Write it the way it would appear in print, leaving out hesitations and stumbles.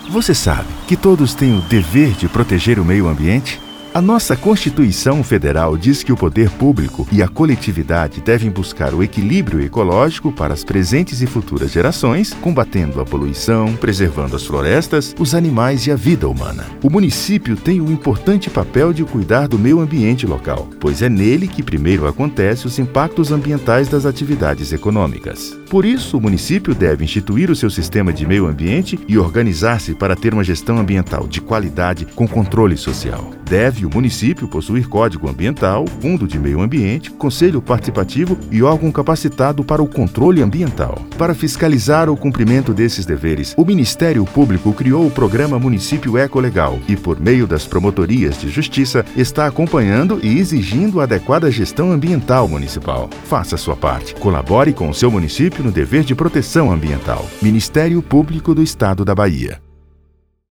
Você sabe que todos têm o dever de proteger o meio ambiente? A nossa Constituição Federal diz que o poder público e a coletividade devem buscar o equilíbrio ecológico para as presentes e futuras gerações, combatendo a poluição, preservando as florestas, os animais e a vida humana. O município tem um importante papel de cuidar do meio ambiente local, pois é nele que primeiro acontecem os impactos ambientais das atividades econômicas. Por isso, o município deve instituir o seu sistema de meio ambiente e organizar-se para ter uma gestão ambiental de qualidade com controle social. Deve o município possuir código ambiental, fundo de meio ambiente, conselho participativo e órgão capacitado para o controle ambiental. Para fiscalizar o cumprimento desses deveres, o Ministério Público criou o programa Município Ecolegal e, por meio das promotorias de justiça, está acompanhando e exigindo a adequada gestão ambiental municipal. Faça a sua parte. Colabore com o seu município no dever de proteção ambiental. Ministério Público do Estado da Bahia.